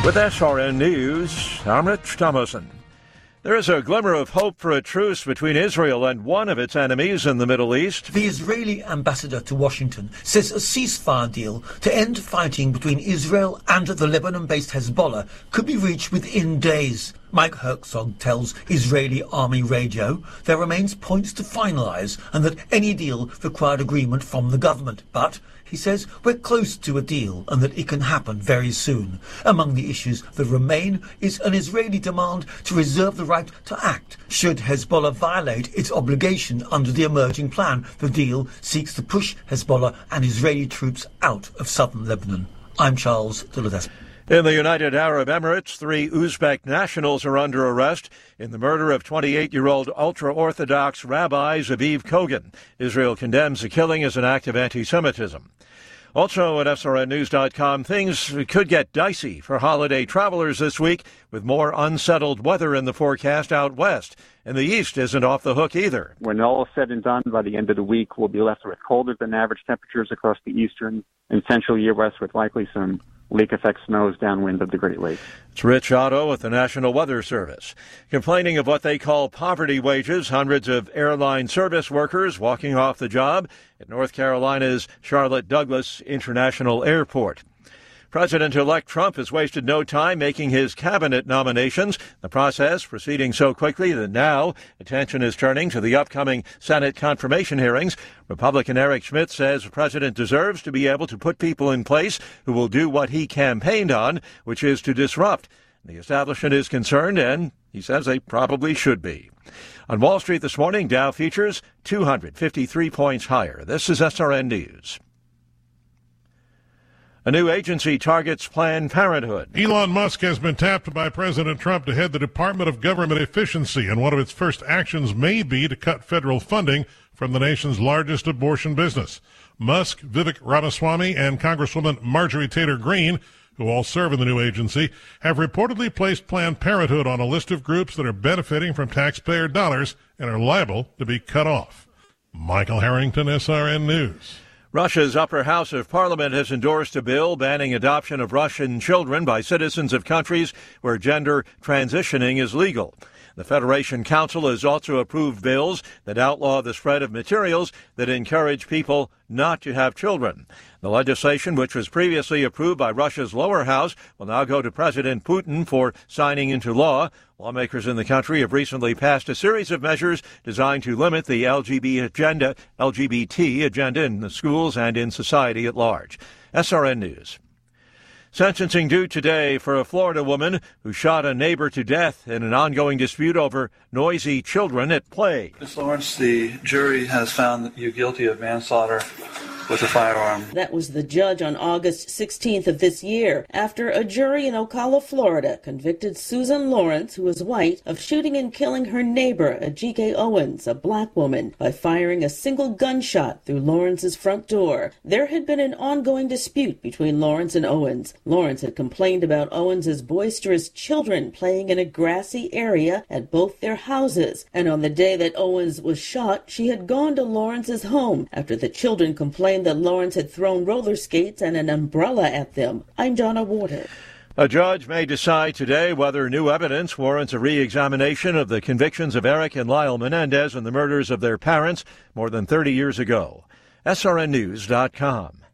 With SRN News, I'm Rich Thomason. There is a glimmer of hope for a truce between Israel and one of its enemies in the Middle East. The Israeli ambassador to Washington says a ceasefire deal to end fighting between Israel and the Lebanon-based Hezbollah could be reached within days. Mike Herzog tells Israeli Army Radio there remains points to finalise and that any deal required agreement from the government. But he says we're close to a deal and that it can happen very soon. Among the issues that remain is an Israeli demand to reserve the right to act should Hezbollah violate its obligation under the emerging plan. The deal seeks to push Hezbollah and Israeli troops out of southern Lebanon. I'm Charles de Ledesma. In the United Arab Emirates, 3 Uzbek nationals are under arrest in the murder of 28-year-old ultra-Orthodox Rabbi Zaviv Kogan. Israel condemns the killing as an act of anti-Semitism. Also at SRNnews.com, things could get dicey for holiday travelers this week with more unsettled weather in the forecast out west. And the east isn't off the hook either. When all is said and done, by the end of the week, we'll be left with colder than average temperatures across the eastern and central U.S. with likely some lake effect snows downwind of the Great Lakes. It's Rich Otto with the National Weather Service. Complaining of what they call poverty wages, hundreds of airline service workers walking off the job at North Carolina's Charlotte Douglas International Airport. President-elect Trump has wasted no time making his cabinet nominations, the process proceeding so quickly that now attention is turning to the upcoming Senate confirmation hearings. Republican Eric Schmidt says the president deserves to be able to put people in place who will do what he campaigned on, which is to disrupt. The establishment is concerned, and he says they probably should be. On Wall Street this morning, Dow futures 253 points higher. This is SRN News. A new agency targets Planned Parenthood. Elon Musk has been tapped by President Trump to head the Department of Government Efficiency, and one of its first actions may be to cut federal funding from the nation's largest abortion business. Musk, Vivek Ramaswamy, and Congresswoman Marjorie Taylor Greene, who all serve in the new agency, have reportedly placed Planned Parenthood on a list of groups that are benefiting from taxpayer dollars and are liable to be cut off. Michael Harrington, SRN News. Russia's upper house of parliament has endorsed a bill banning adoption of Russian children by citizens of countries where gender transitioning is legal. The Federation Council has also approved bills that outlaw the spread of materials that encourage people not to have children. The legislation, which was previously approved by Russia's lower house, will now go to President Putin for signing into law. Lawmakers in the country have recently passed a series of measures designed to limit the LGBT agenda in the schools and in society at large. SRN News. Sentencing due today for a Florida woman who shot a neighbor to death in an ongoing dispute over noisy children at play. Ms. Lawrence, the jury has found you guilty of manslaughter with a firearm. That was the judge on August 16th of this year, after a jury in Ocala, Florida, convicted Susan Lawrence, who was white, of shooting and killing her neighbor, Ajike Owens, a black woman, by firing a single gunshot through Lawrence's front door. There had been an ongoing dispute between Lawrence and Owens. Lawrence had complained about Owens's boisterous children playing in a grassy area at both their houses, and on the day that Owens was shot, she had gone to Lawrence's home after the children complained that Lawrence had thrown roller skates and an umbrella at them. I'm Donna Warder. A judge may decide today whether new evidence warrants a re-examination of the convictions of Eric and Lyle Menendez in the murders of their parents more than 30 years ago. SRNnews.com.